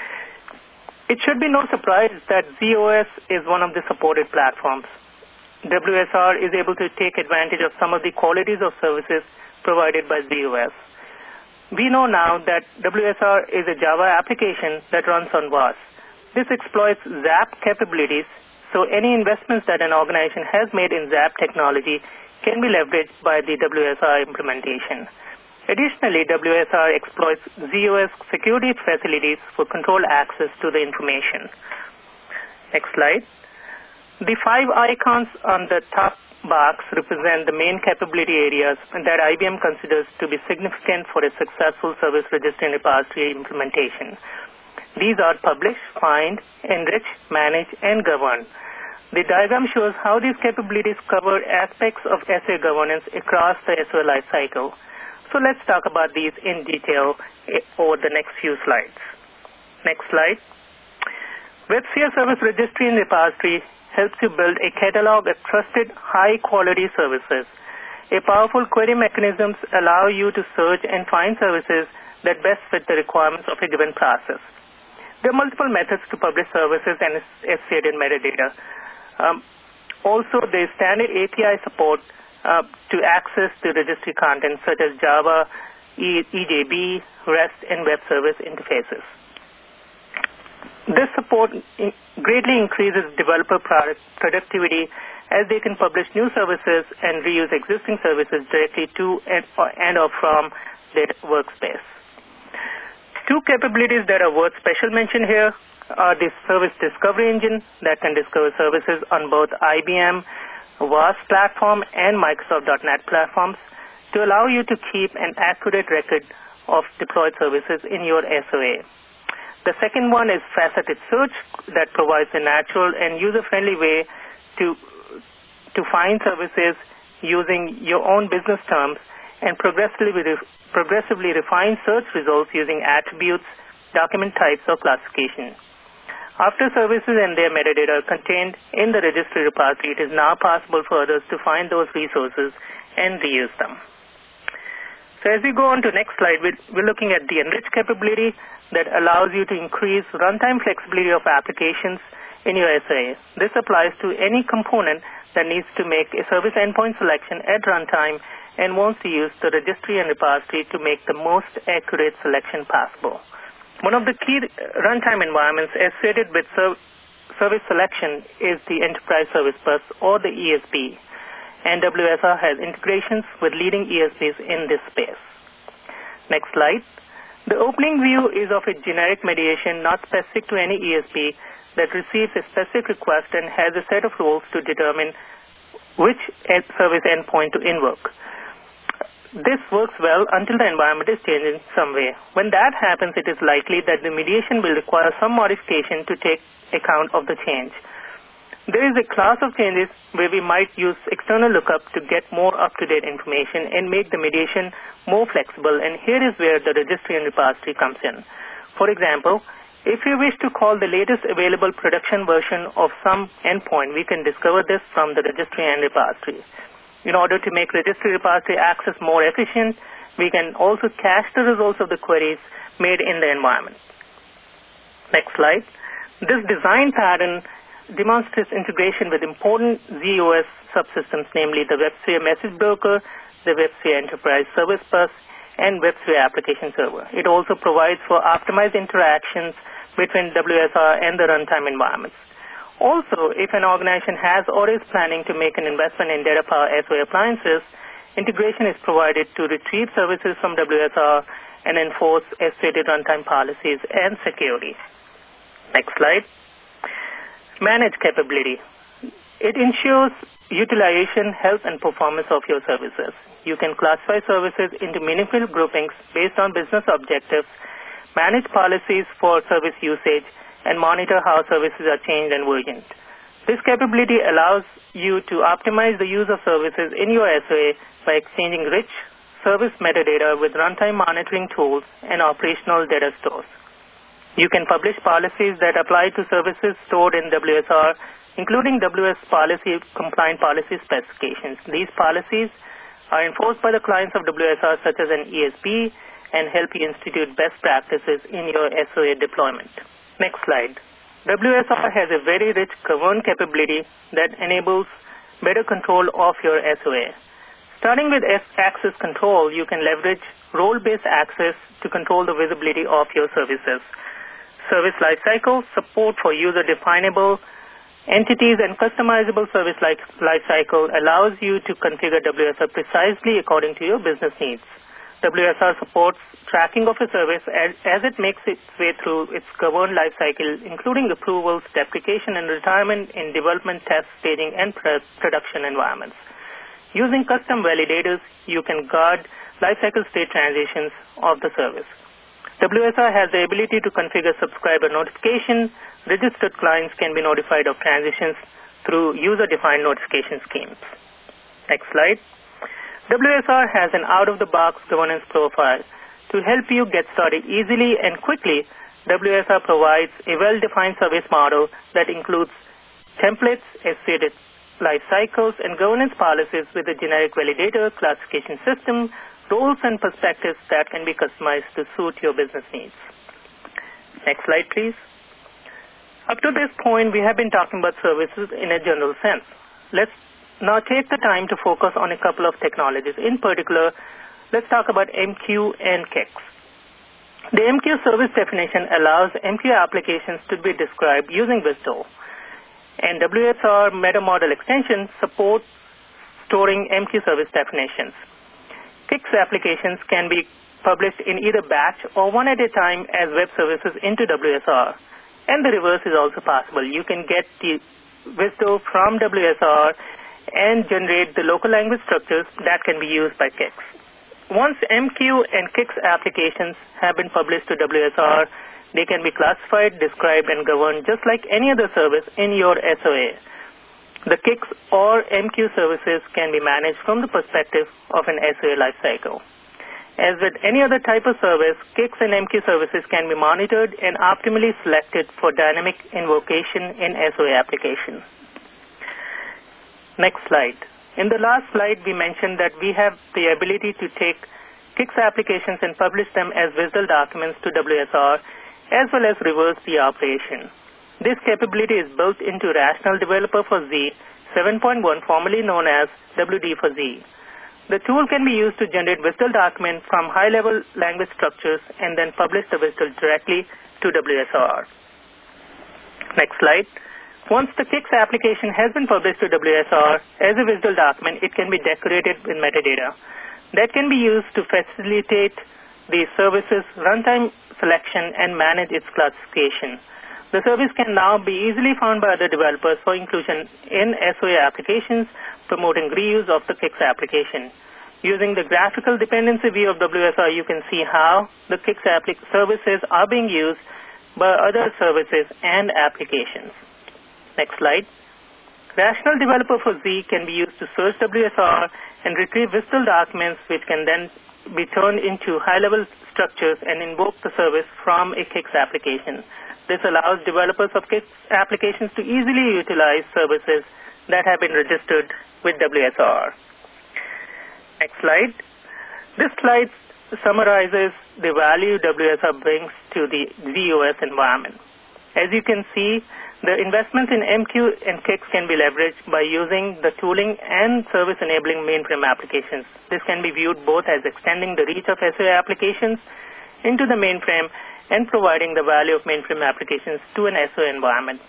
It should be no surprise that ZOS is one of the supported platforms. WSR is able to take advantage of some of the qualities of services provided by ZOS. We know now that WSR is a Java application that runs on WAS. This exploits ZAP capabilities, so any investments that an organization has made in ZAP technology can be leveraged by the WSR implementation. Additionally, WSR exploits ZOS security facilities for control access to the information. Next slide. The 5 icons on the top box represent the main capability areas that IBM considers to be significant for a successful service registry and repository implementation. These are publish, find, enrich, manage, and govern. The diagram shows how these capabilities cover aspects of SOA governance across the SOA lifecycle. So let's talk about these in detail over the next few slides. Next slide. WebSphere Service Registry and Repository helps you build a catalog of trusted, high-quality services. A powerful query mechanisms allow you to search and find services that best fit the requirements of a given process. There are multiple methods to publish services and associated metadata. Also, there is standard API support to access the registry content, such as Java, EJB, REST, and web service interfaces. This support greatly increases developer productivity as they can publish new services and reuse existing services directly to and or from their workspace. Two capabilities that are worth special mention here are the Service Discovery Engine that can discover services on both IBM WAS platform and Microsoft.NET platforms to allow you to keep an accurate record of deployed services in your SOA. The second one is Faceted Search that provides a natural and user-friendly way to find services using your own business terms and progressively refine search results using attributes, document types, or classification. After services and their metadata are contained in the registry repository, it is now possible for others to find those resources and reuse them. So as we go on to the next slide, we're looking at the Enrich capability that allows you to increase runtime flexibility of applications in your SOA. This applies to any component that needs to make a service endpoint selection at runtime and wants to use the registry and repository to make the most accurate selection possible. One of the key runtime environments associated with service selection is the Enterprise Service Bus, or the ESB, and WSR has integrations with leading ESBs in this space. Next slide. The opening view is of a generic mediation not specific to any ESB that receives a specific request and has a set of rules to determine which service endpoint to invoke. This works well until the environment is changed in some way. When that happens, it is likely that the mediation will require some modification to take account of the change. There is a class of changes where we might use external lookup to get more up-to-date information and make the mediation more flexible, and here is where the registry and repository comes in. For example, if we wish to call the latest available production version of some endpoint, we can discover this from the registry and repository. In order to make registry repository access more efficient, we can also cache the results of the queries made in the environment. Next slide. This design pattern demonstrates integration with important ZOS subsystems, namely the WebSphere Message Broker, the WebSphere Enterprise Service Bus, and WebSphere Application Server. It also provides for optimized interactions between WSR and the runtime environments. Also, if an organization has or is planning to make an investment in DataPower SOA appliances, integration is provided to retrieve services from WSR and enforce associated runtime policies and security. Next slide. Manage capability. It ensures utilization, health, and performance of your services. You can classify services into meaningful groupings based on business objectives, manage policies for service usage, and monitor how services are changed and versioned. This capability allows you to optimize the use of services in your SOA by exchanging rich service metadata with runtime monitoring tools and operational data stores. You can publish policies that apply to services stored in WSR, including WS policy compliant policy specifications. These policies are enforced by the clients of WSR, such as an ESB, and help you institute best practices in your SOA deployment. Next slide. WSR has a very rich govern capability that enables better control of your SOA. Starting with access control, you can leverage role-based access to control the visibility of your services. Service lifecycle, support for user-definable Entities and customizable service lifecycle allows you to configure WSR precisely according to your business needs. WSR supports tracking of a service as it makes its way through its governed lifecycle, including approvals, deprecation, and retirement in development, test, staging, and production environments. Using custom validators, you can guard lifecycle state transitions of the service. WSR has the ability to configure subscriber notification. Registered clients can be notified of transitions through user-defined notification schemes. Next slide. WSR has an out-of-the-box governance profile. To help you get started easily and quickly, WSR provides a well-defined service model that includes templates, associated life cycles, and governance policies with a generic validator, classification system, roles, and perspectives that can be customized to suit your business needs. Next slide, please. Up to this point, we have been talking about services in a general sense. Let's now take the time to focus on a couple of technologies. In particular, let's talk about MQ and KICS. The MQ service definition allows MQ applications to be described using WSDL, and WSR meta model extension supports storing MQ service definitions. KICS applications can be published in either batch or one at a time as web services into WSR, and the reverse is also possible. You can get the WSDL from WSR and generate the local language structures that can be used by KICS. Once MQ and KICS applications have been published to WSR, they can be classified, described, and governed just like any other service in your SOA. The KICS or MQ services can be managed from the perspective of an SOA lifecycle. As with any other type of service, KICS and MQ services can be monitored and optimally selected for dynamic invocation in SOA applications. Next slide. In the last slide, we mentioned that we have the ability to take KICS applications and publish them as WSDL documents to WSR, as well as reverse the operation. This capability is built into Rational Developer for Z 7.1, formerly known as WD for Z. The tool can be used to generate WSDL documents from high-level language structures and then publish the WSDL directly to WSR. Next slide. Once the KICS application has been published to WSR as a WSDL document, it can be decorated with metadata that can be used to facilitate the service's runtime selection and manage its classification. The service can now be easily found by other developers for inclusion in SOA applications, promoting reuse of the KICS application. Using the graphical dependency view of WSR, you can see how the KICS services are being used by other services and applications. Next slide. Rational Developer for Z can be used to search WSR and retrieve WSDL documents, which can then be turned into high-level structures and invoke the service from a KICS application. This allows developers of KICS applications to easily utilize services that have been registered with WSR. Next slide. This slide summarizes the value WSR brings to the ZOS environment. As you can see, the investments in MQ and KICS can be leveraged by using the tooling and service-enabling mainframe applications. This can be viewed both as extending the reach of SOA applications into the mainframe and providing the value of mainframe applications to an SOA environment.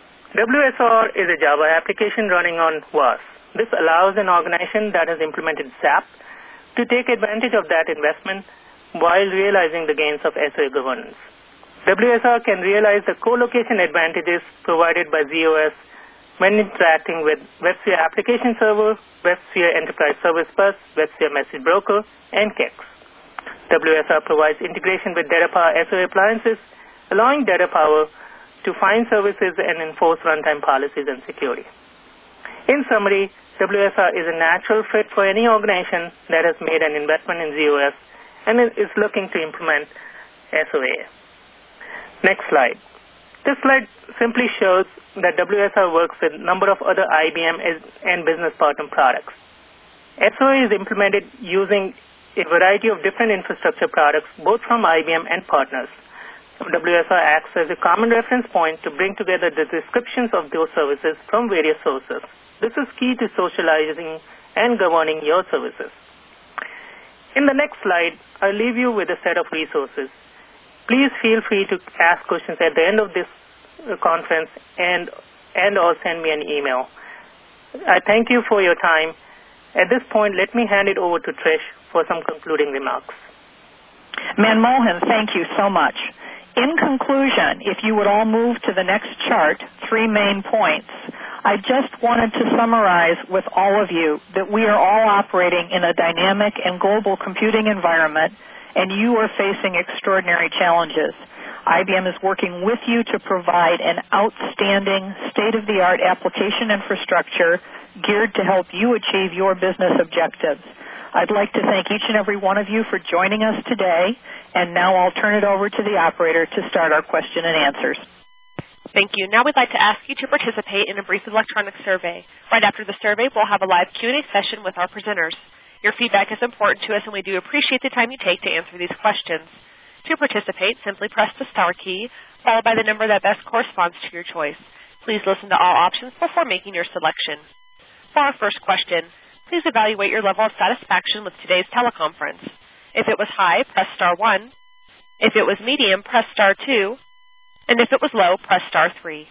WSR is a Java application running on WAS. This allows an organization that has implemented SAP to take advantage of that investment while realizing the gains of SOA governance. WSR can realize the co-location advantages provided by ZOS when interacting with WebSphere Application Server, WebSphere Enterprise Service Bus, WebSphere Message Broker, and KICS. WSR provides integration with DataPower SOA appliances, allowing DataPower to find services and enforce runtime policies and security. In summary, WSR is a natural fit for any organization that has made an investment in ZOS and is looking to implement SOA. Next slide. This slide simply shows that WSR works with a number of other IBM and business partner products. SOA is implemented using a variety of different infrastructure products, both from IBM and partners. WSR acts as a common reference point to bring together the descriptions of those services from various sources. This is key to socializing and governing your services. In the next slide, I'll leave you with a set of resources. Please feel free to ask questions at the end of this conference, and and or send me an email. I thank you for your time. At this point, let me hand it over to Trish for some concluding remarks. Manmohan, thank you so much. In conclusion, if you would all move to the next chart, 3 main points. I just wanted to summarize with all of you that we are all operating in a dynamic and global computing environment, and you are facing extraordinary challenges. IBM is working with you to provide an outstanding state-of-the-art application infrastructure geared to help you achieve your business objectives. I'd like to thank each and every one of you for joining us today, and now I'll turn it over to the operator to start our question and answers. Thank you. Now we'd like to ask you to participate in a brief electronic survey. Right after the survey, we'll have a live Q&A session with our presenters. Your feedback is important to us, and we do appreciate the time you take to answer these questions. To participate, simply press the star key, followed by the number that best corresponds to your choice. Please listen to all options before making your selection. For our first question, please evaluate your level of satisfaction with today's teleconference. If it was high, press star 1. If it was medium, press star 2. And if it was low, press star 3.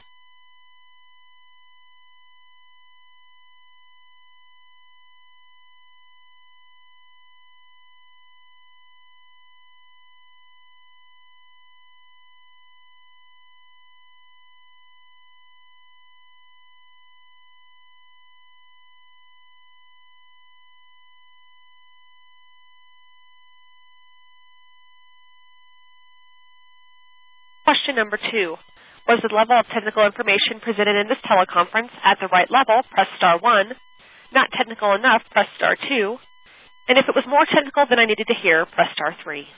Question number 2. Was the level of technical information presented in this teleconference at the right level? Press star 1. Not technical enough? Press star 2. And if it was more technical than I needed to hear, press star 3.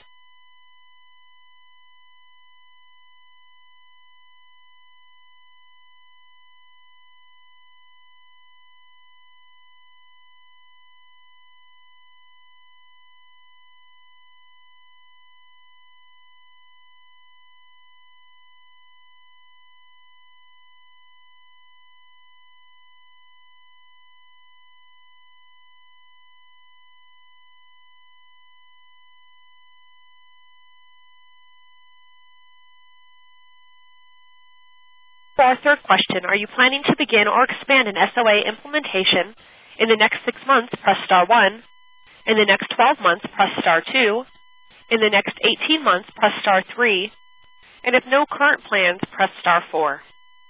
For our third question, are you planning to begin or expand an SOA implementation in the next 6 months? Press star 1. In the next 12 months, press star 2. In the next 18 months, press star 3. And if no current plans, press star 4.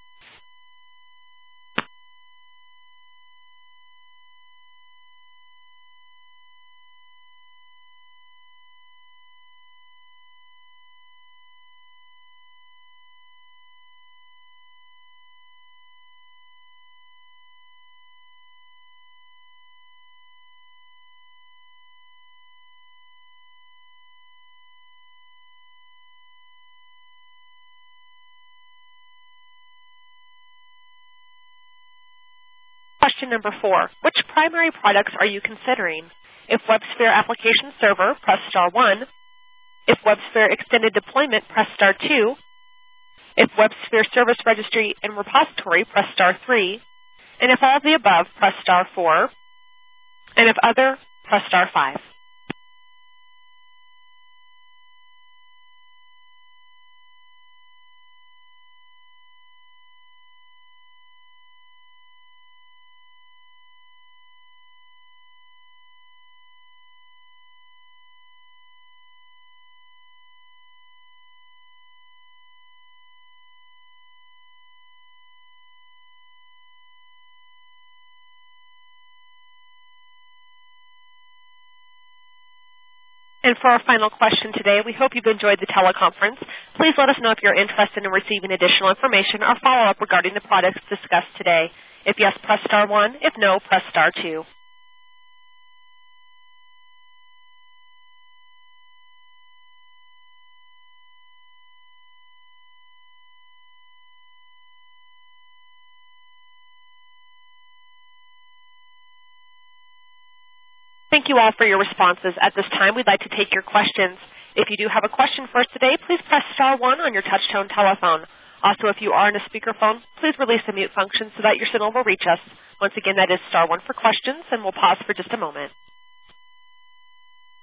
Question number 4. Which primary products are you considering? If WebSphere Application Server, press star 1. If WebSphere Extended Deployment, press star 2. If WebSphere Service Registry and Repository, press star 3. And if all of the above, press star 4. And if other, press star 5. And for our final question today, we hope you've enjoyed the teleconference. Please let us know if you're interested in receiving additional information or follow-up regarding the products discussed today. If yes, press star 1. If no, press star 2. Thank you all for your responses. At this time, we'd like to take your questions. If you do have a question for us today, please press star 1 on your touch-tone telephone. Also, if you are on a speakerphone, please release the mute function so that your signal will reach us. Once again, that is star 1 for questions, and we'll pause for just a moment.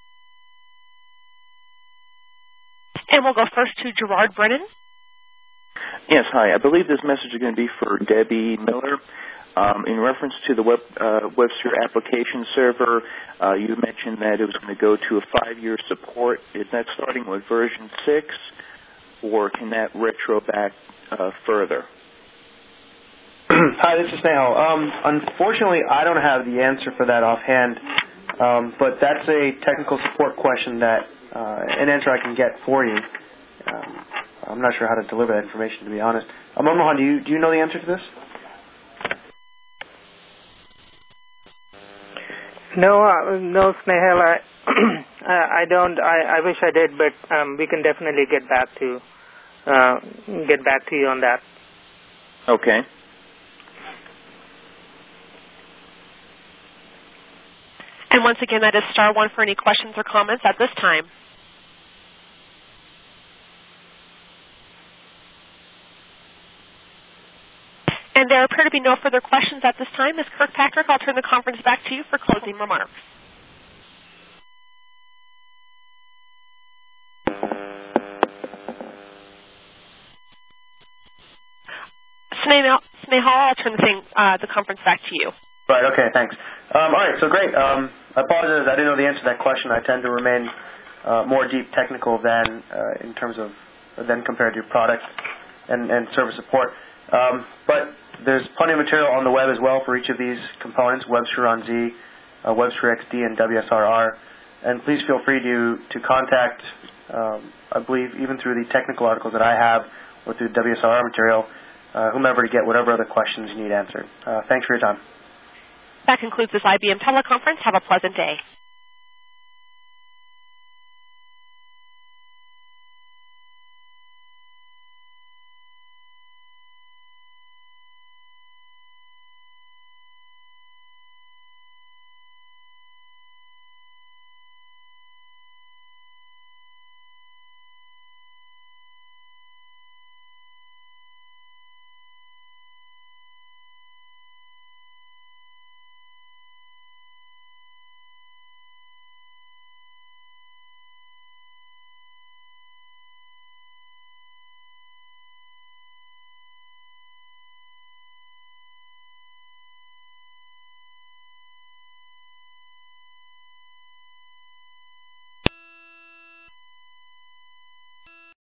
And we'll go first to Gerard Brennan. Yes, hi. I believe this message is going to be for Debbie Miller. In reference to the WebSphere application server, you mentioned that it was going to go to a 5-year support. Is that starting with version 6, or can that retro back further? Hi, this is Snehal. Unfortunately, I don't have the answer for that offhand, but that's a technical support question that an answer I can get for you. I'm not sure how to deliver that information, to be honest. Mohan, do you know the answer to this? No, Snehal, I don't. I wish I did, but we can definitely get back to you on that. Okay. And once again, that is *1 for any questions or comments at this time. And there appear to be no further questions at this time. Ms. Kirkpatrick, I'll turn the conference back to you for closing remarks. Snehal, I'll turn the conference back to you. Right, okay, thanks. All right, so great. I apologize, I didn't know the answer to that question. I tend to remain more deep technical than in terms of than compared to product and service support. But there's plenty of material on the web as well for each of these components, WebSphere on Z, WebSphere XD, and WSRR. And please feel free to contact, I believe, even through the technical articles that I have or through WSRR material, whomever to get whatever other questions you need answered. Thanks for your time. That concludes this IBM teleconference. Have a pleasant day.